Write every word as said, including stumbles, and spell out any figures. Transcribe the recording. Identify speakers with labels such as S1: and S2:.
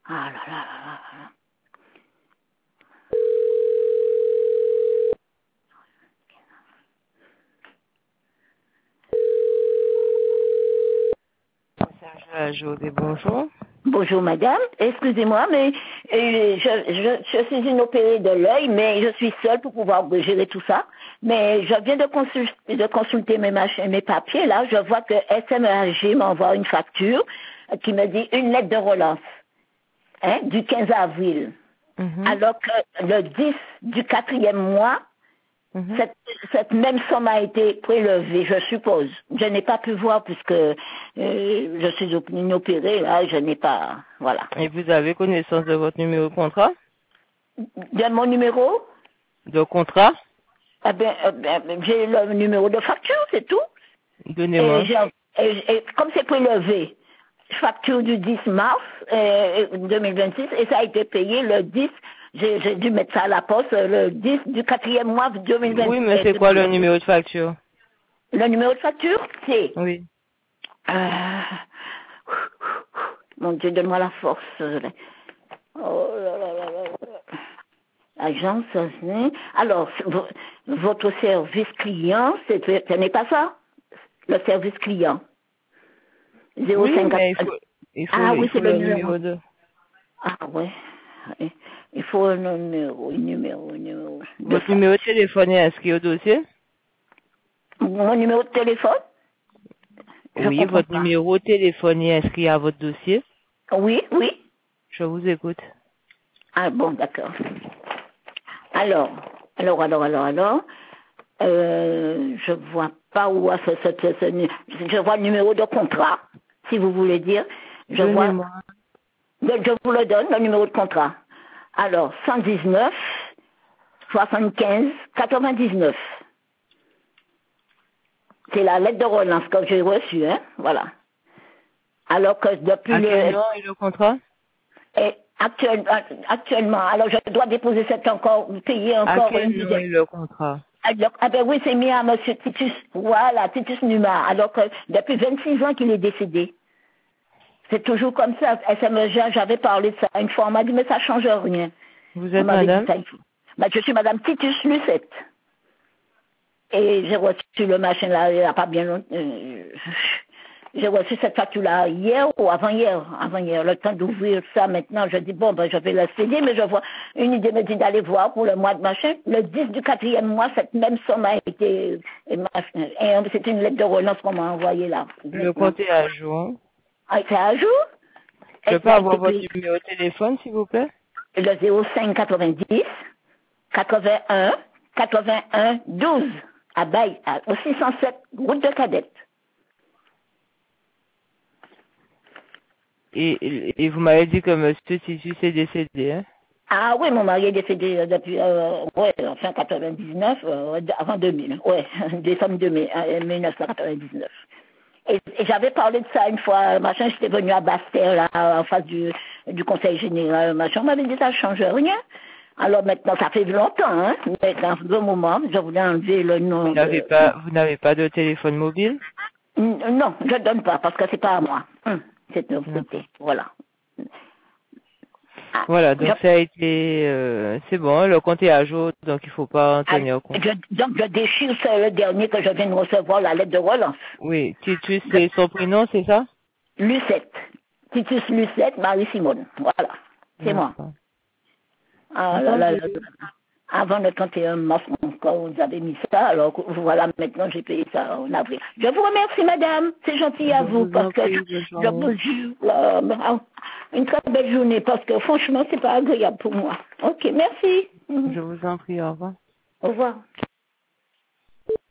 S1: Ah là là là là là.
S2: Serge Jodé, bonjour.
S1: Bonjour madame, excusez-moi, mais euh, je, je, je suis une opérée de l'œil, mais je suis seule pour pouvoir gérer tout ça. Mais je viens de consulter, de consulter mes, machins, mes papiers, là, je vois que S M R G m'envoie une facture qui me dit une lettre de relance, hein, du quinze avril.
S2: Mhm,
S1: Alors que le dix du quatrième mois,
S2: mhm.
S1: cette, cette même somme a été prélevée, je suppose. Je n'ai pas pu voir puisque euh, je suis op- inopérée, là, je n'ai pas, voilà.
S2: Et vous avez connaissance de votre numéro de contrat?
S1: De mon numéro,
S2: De contrat?
S1: eh bien, eh bien, j'ai le numéro de facture, c'est tout. Et,
S2: Donnez-moi.
S1: j'ai- et- et comme c'est prélevé, facture du dix mars euh, deux mille vingt-six, et ça a été payé le dix, j'ai j'ai dû mettre ça à la poste, le dix du quatrième mois deux mille vingt.
S2: Oui, mais c'est quoi le numéro de facture?
S1: Le numéro de facture, c'est...
S2: Oui.
S1: Euh, mon Dieu, donne-moi la force. Oh là là là là là. Agence, hein. Alors, vo- votre service client, c'est, ce n'est pas ça? Le service client. zéro
S2: Oui,
S1: cinq.
S2: mais il faut, il faut,
S1: Ah
S2: il
S1: oui,
S2: faut
S1: c'est le
S2: le
S1: numéro.
S2: numéro de
S1: Ah ouais. Il faut un numéro, un numéro, un numéro de
S2: votre
S1: fax.
S2: numéro de téléphone est inscrit au dossier?
S1: Mon numéro de téléphone? Je
S2: Oui,
S1: comprends
S2: votre
S1: pas.
S2: numéro de téléphone est inscrit à votre dossier.
S1: Oui, oui.
S2: Je vous écoute.
S1: Ah bon, d'accord. Alors, alors, alors, alors, alors, euh, je vois pas où est ce, ce, ce, ce nu- je vois le numéro de contrat, si vous voulez dire. Je vois,
S2: Donnez-moi.
S1: je vous le donne, le numéro de contrat. Alors, cent dix-neuf, soixante-quinze, quatre-vingt-dix-neuf. C'est la lettre de relance que j'ai reçue, hein, voilà. Alors que depuis
S2: À quel
S1: le,
S2: nom est le contrat?
S1: et actuel- actuellement, alors je dois déposer cette encore, payer
S2: À
S1: encore une
S2: quel nom
S1: deuxième.
S2: est le contrat?
S1: Alors, ah ben oui, c'est mis à monsieur Titus, voilà, Titus Numa, alors que depuis vingt-six ans qu'il est décédé. C'est toujours comme ça. S M E G, j'avais parlé de ça une fois, on m'a dit, mais ça change rien.
S2: Vous
S1: On
S2: êtes
S1: m'avait dit
S2: madame?
S1: ça une fois. Ben, je suis madame Titus Lucette. Et j'ai reçu le machin là, il n'y a pas bien longtemps. euh, J'ai reçu cette facture-là hier ou avant-hier, avant-hier, le temps d'ouvrir ça maintenant. Je dis, bon, ben, je vais l'expédier, mais je vois, une idée me dit d'aller voir pour le mois de machin. Le dix du quatrième mois, cette même somme a été, et machin. Et euh, c'est une lettre de relance qu'on m'a envoyée là,
S2: Le
S1: maintenant.
S2: compte est à jour.
S1: Ah, c'est à jour?
S2: Je
S1: Et
S2: peux
S1: ça a
S2: avoir
S1: été
S2: votre
S1: payé.
S2: numéro de téléphone, s'il vous plaît?
S1: Le zéro cinq quatre-vingt-dix, quatre-vingt-un, quatre-vingt-un, douze, à Baye, à- au six cent sept, route de Cadette.
S2: Et, et, et vous m'avez dit que monsieur Titus est décédé, hein?
S1: Ah oui, mon mari est décédé euh, depuis, euh, ouais, fin quatre-vingt-dix-neuf, euh, avant deux mille, ouais, décembre deux mille, euh, mille neuf cent quatre-vingt-dix-neuf. Et, et j'avais parlé de ça une fois, machin, j'étais venu à Bastère, là, en face du, du conseil général, machin, on m'avait dit ça change rien. Alors maintenant, ça fait longtemps, hein, mais dans un moment, je voulais enlever le
S2: Vous
S1: nom
S2: n'avez
S1: de...
S2: pas, vous n'avez pas de téléphone mobile?
S1: N- Non, je donne pas, parce que c'est pas à moi. Hum, c'est de
S2: D'accord.
S1: côté, voilà. Ah,
S2: Voilà,
S1: je
S2: donc ça a été, euh, c'est bon, le compte est à jour, donc il faut pas en
S1: Ah,
S2: tenir compte.
S1: je- donc je déchire c'est le dernier que je viens de recevoir, la lettre de relance.
S2: Oui, Titus,
S1: De
S2: c'est son prénom, c'est ça?
S1: Lucette. Titus Lucette, Marie-Simone. Voilà. C'est moi.
S2: D'accord.
S1: Ah là là
S2: Entendu.
S1: là. Avant le trente et un mars, quand vous avez mis ça, alors voilà, maintenant j'ai payé ça en avril. Je vous remercie, madame. C'est gentil à
S2: Je
S1: vous,
S2: vous
S1: parce
S2: en
S1: que
S2: prie, bonne
S1: je
S2: journée.
S1: vous jure, euh, ah, une très belle journée, parce que franchement, c'est pas agréable pour moi. Ok, merci.
S2: Je vous en prie, au revoir.
S1: Au revoir.